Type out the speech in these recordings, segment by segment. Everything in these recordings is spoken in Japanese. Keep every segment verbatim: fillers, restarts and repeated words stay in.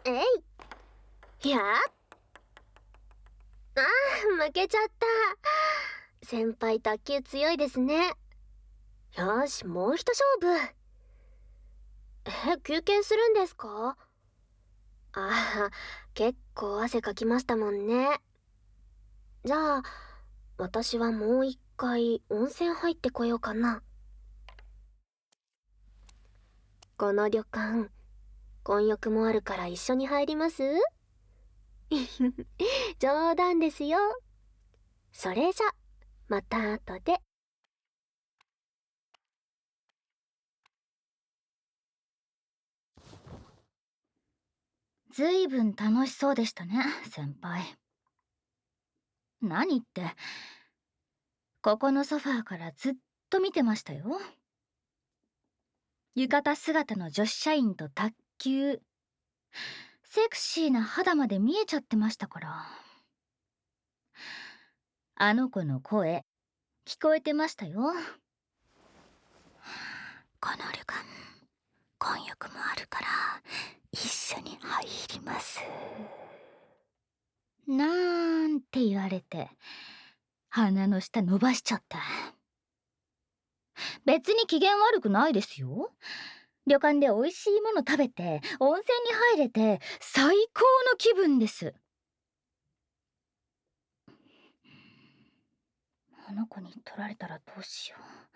えい。やあー、負けちゃった。先輩卓球強いですね。よーし、もう一勝負。え、休憩するんですか？ああ、結構汗かきましたもんね。じゃあ私はもう一回温泉入ってこようかな。この旅館混浴もあるから一緒に入ります？冗談ですよ。それじゃまた後で。 ずいぶん楽しそうでしたね、先輩。何って、ここのソファーからずっと見てましたよ。浴衣姿の女子社員と卓球。セクシーな肌まで見えちゃってましたから。あの子の声、聞こえてましたよ。この旅館、混浴もあるから、一緒に入ります。なんて言われて、鼻の下伸ばしちゃった。別に機嫌悪くないですよ。旅館で美味しいもの食べて温泉に入れて最高の気分です。あの子に取られたらどうしよ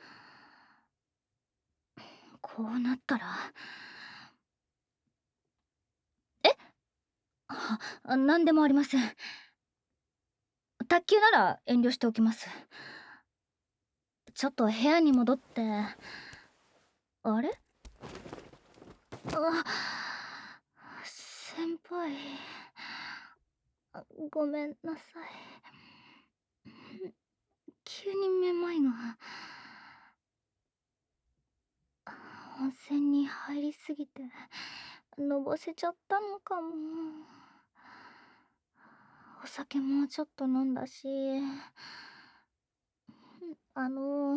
う。こうなったら。えあ、なんでもありません。卓球なら遠慮しておきます。ちょっと部屋に戻って。あれあ、先輩、ごめんなさい。急にめまいが。温泉に入りすぎてのぼせちゃったのかも。お酒もちょっと飲んだし。あの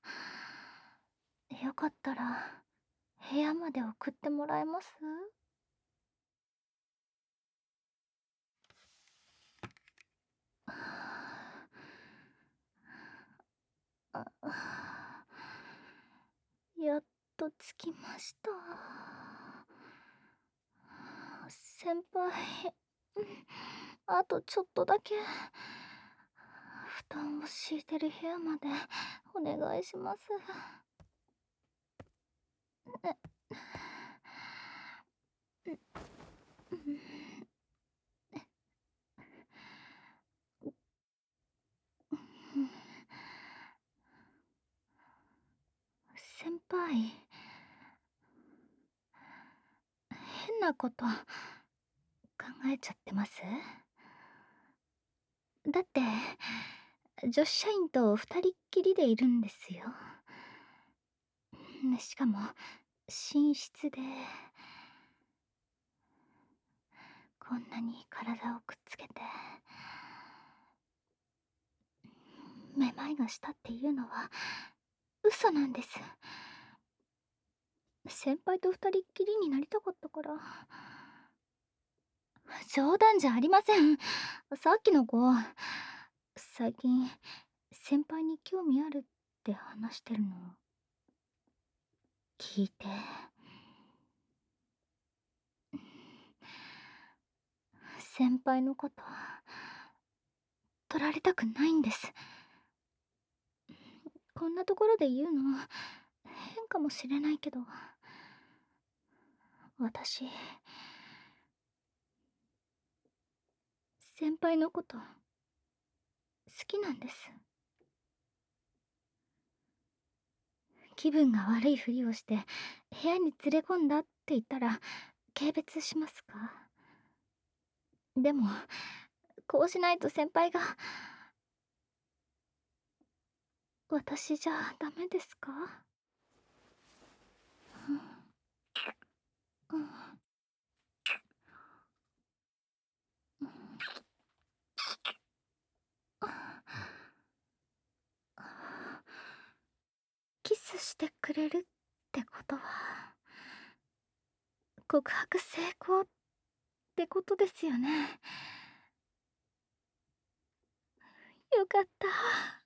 よかったら部屋まで送ってもらえます？あ、やっと着きました。先輩、あとちょっとだけ布団を敷いてる部屋までお願いします。先輩、変なこと考えちゃってます？だって女子社員と二人っきりでいるんですよ。しかも寝室でこんなに体をくっつけてめまいがしたっていうのは嘘なんです。先輩と二人っきりになりたかったから。冗談じゃありません。さっきの子最近先輩に興味あるって話してるの聞いて。先輩のこと取られたくないんです。こんなところで言うの変かもしれないけど、私先輩のこと好きなんです。気分が悪いふりをして部屋に連れ込んだって言ったら軽蔑しますか？でもこうしないと先輩が。私じゃダメですか？うん、うん、キスしてくれるってことは告白成功っってことですよね。よかった。